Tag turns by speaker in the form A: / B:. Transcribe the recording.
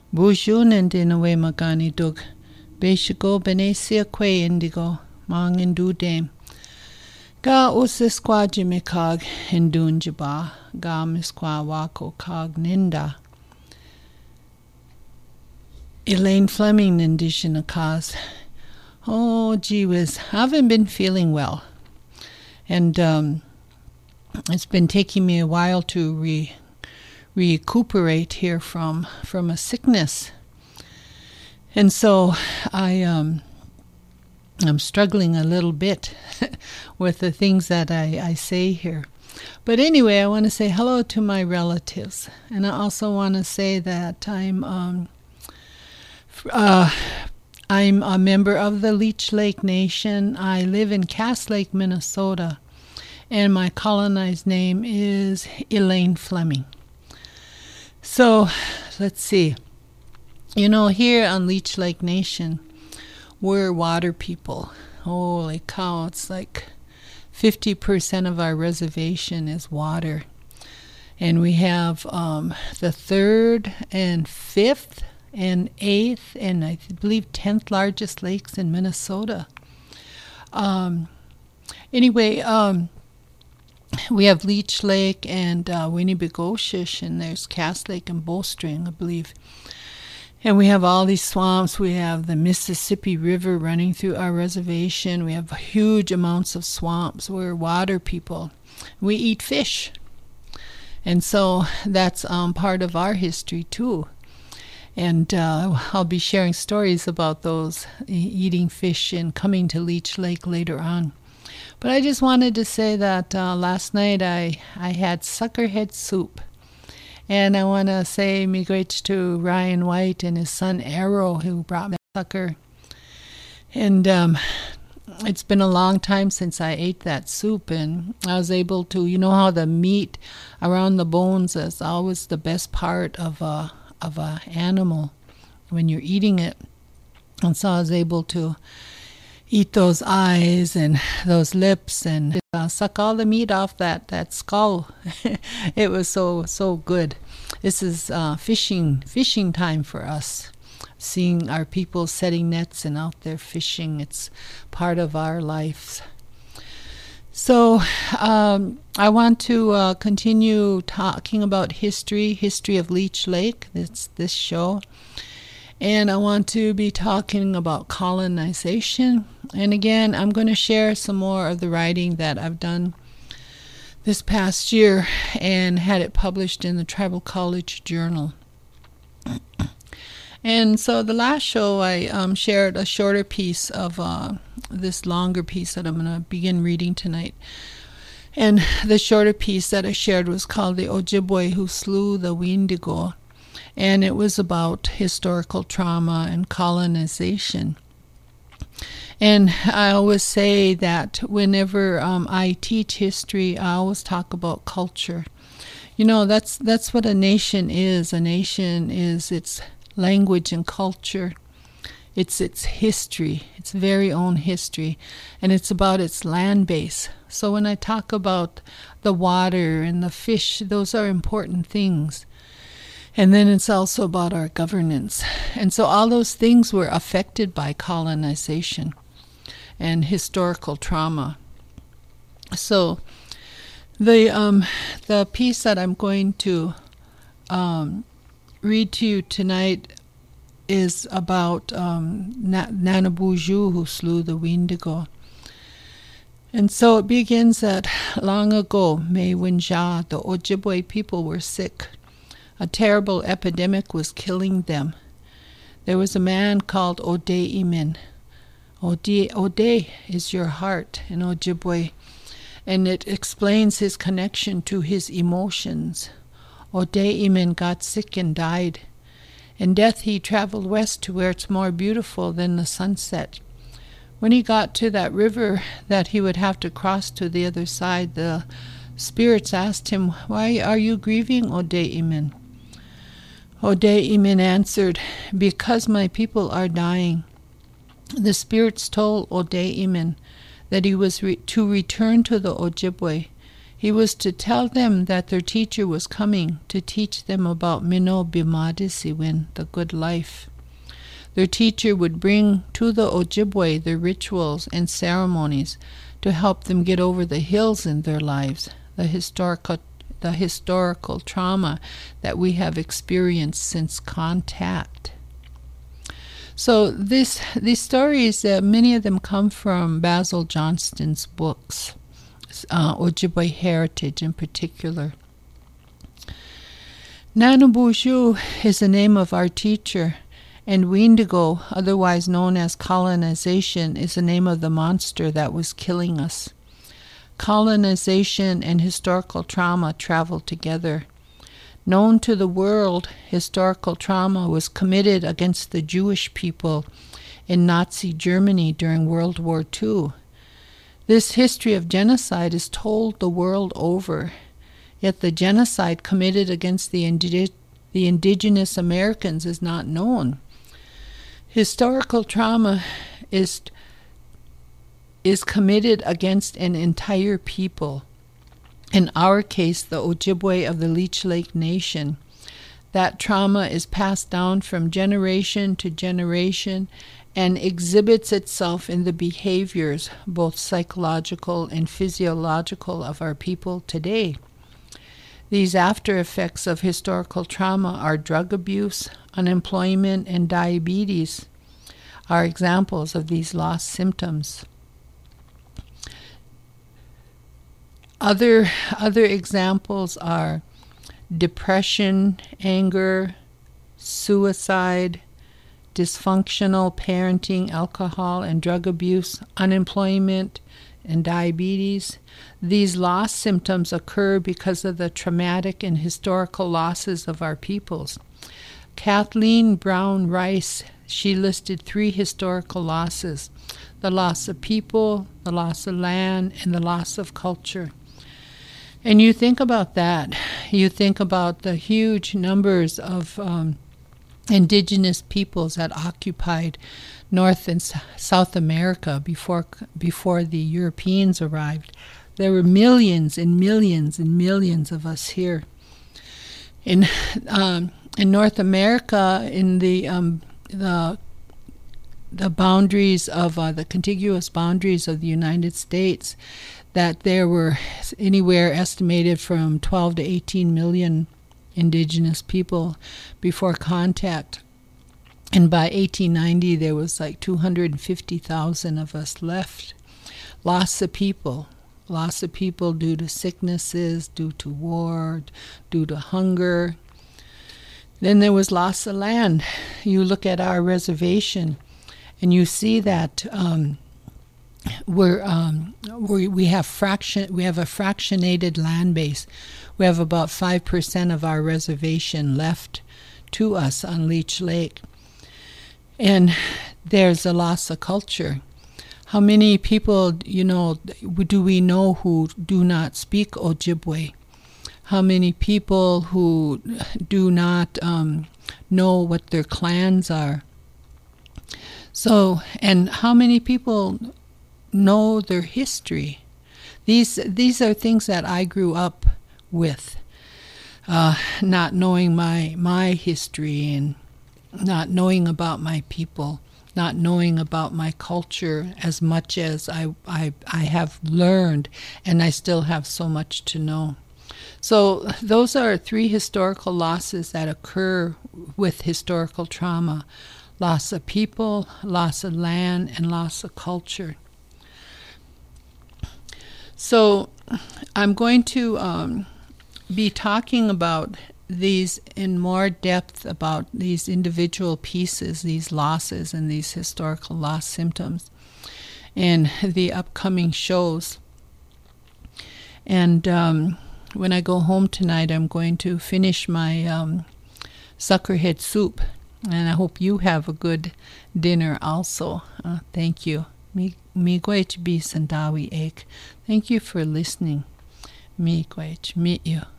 A: Bujun and Dinawe Magani Dug. Beshigo Benesia Que Indigo. Mang Indu Dame. Ga Usisqua Jimikog Indun Jaba. Ga Misqua Wako Cog Ninda. Elaine Fleming Indishina cause. Oh, gee whiz, I haven't been feeling well. And it's been taking me a while to recuperate here from a sickness. And so I'm struggling a little bit with the things that I say here. But anyway, I want to say hello to my relatives. And I also want to say that I'm a member of the Leech Lake Nation. I live in Cass Lake, Minnesota, and my colonized name is Elaine Fleming. So, let's see. You know, here on Leech Lake Nation, we're water people. Holy cow, it's like 50% of our reservation is water. And we have the 3rd and 5th and 8th and I believe 10th largest lakes in Minnesota. Anyway, we have Leech Lake and Winnibigoshish, and there's Cass Lake and Bowstring, I believe. And we have all these swamps. We have the Mississippi River running through our reservation. We have huge amounts of swamps. We're water people. We eat fish. And so that's part of our history too. And I'll be sharing stories about those eating fish and coming to Leech Lake later on. But I just wanted to say that last night I had suckerhead soup. And I want to say miigwech to Ryan White and his son Arrow, who brought me sucker. And it's been a long time since I ate that soup, and I was able to, you know how the meat around the bones is always the best part of a animal when you're eating it. And so I was able to eat those eyes and those lips and suck all the meat off that skull. It was so good. This is fishing time for us. Seeing our people setting nets and out there fishing, it's part of our lives. So I want to continue talking about history of Leech Lake, this show. And I want to be talking about colonization. And again, I'm going to share some more of the writing that I've done this past year and had it published in the Tribal College Journal. And so the last show I shared a shorter piece of this longer piece that I'm going to begin reading tonight. And the shorter piece that I shared was called The Ojibwe Who Slew the Wendigo. And it was about historical trauma and colonization. And I always say that whenever I teach history, I always talk about culture. You know, that's what a nation is. A nation is its language and culture. It's its history, its very own history. And it's about its land base. So when I talk about the water and the fish, those are important things. And then it's also about our governance. And so all those things were affected by colonization and historical trauma. So the piece that I'm going to read to you tonight is about Nanabuju who slew the Wendigo. And so it begins that long ago, Mewinja, the Ojibwe people were sick. A terrible epidemic was killing them. There was a man called Ode-Imin. Ode is your heart in Ojibwe, and it explains his connection to his emotions. Ode-Imin got sick and died. In death he traveled west to where it's more beautiful than the sunset. When he got to that river that he would have to cross to the other side, the spirits asked him, "Why are you grieving, Ode-Imin?" Ode-Imin answered, "Because my people are dying." The spirits told Ode-Imin that he was to return to the Ojibwe. He was to tell them that their teacher was coming to teach them about Mino Bimadisiwin, the good life. Their teacher would bring to the Ojibwe the rituals and ceremonies to help them get over the hills in their lives, the historical trauma that we have experienced since contact. So these stories, many of them come from Basil Johnston's books, Ojibwe Heritage in particular. Nanabushu is the name of our teacher, and Wendigo, otherwise known as colonization, is the name of the monster that was killing us. Colonization and historical trauma travel together. Known to the world, historical trauma was committed against the Jewish people in Nazi Germany during World War II. This history of genocide is told the world over, yet the genocide committed against the indigenous Americans is not known. Historical trauma is committed against an entire people. In our case, the Ojibwe of the Leech Lake Nation. That trauma is passed down from generation to generation and exhibits itself in the behaviors, both psychological and physiological, of our people today. These after effects of historical trauma are drug abuse, unemployment, and diabetes are examples of these lost symptoms. Other examples are depression, anger, suicide, dysfunctional parenting, alcohol and drug abuse, unemployment, and diabetes. These lost symptoms occur because of the traumatic and historical losses of our peoples. Kathleen Brown Rice, she listed 3 historical losses: the loss of people, the loss of land, and the loss of culture. And you think about that. You think about the huge numbers of indigenous peoples that occupied North and South America before the Europeans arrived. There were millions and millions and millions of us here. In North America, in the boundaries of the contiguous boundaries of the United States, that there were anywhere estimated from 12 to 18 million indigenous people before contact. And by 1890, there was like 250,000 of us left. Loss of people due to sicknesses, due to war, due to hunger. Then there was loss of land. You look at our reservation, and you see that we have a fractionated land base. We have about 5% of our reservation left to us on Leech Lake. And there's a loss of culture. How many people, do we know who do not speak Ojibwe? How many people who do not know what their clans are? So, and how many people know their history? These are things that I grew up with, not knowing my history and not knowing about my people, not knowing about my culture as much as I have learned, and I still have so much to know. So those are 3 historical losses that occur with historical trauma: loss of people, loss of land, and loss of culture. So I'm going to be talking about these in more depth, about these individual pieces, these losses, and these historical loss symptoms in the upcoming shows. And when I go home tonight, I'm going to finish my suckerhead soup, and I hope you have a good dinner also. Thank you. Miigwech bi sandawi ek. Thank you for listening. Miigwech. Meet you.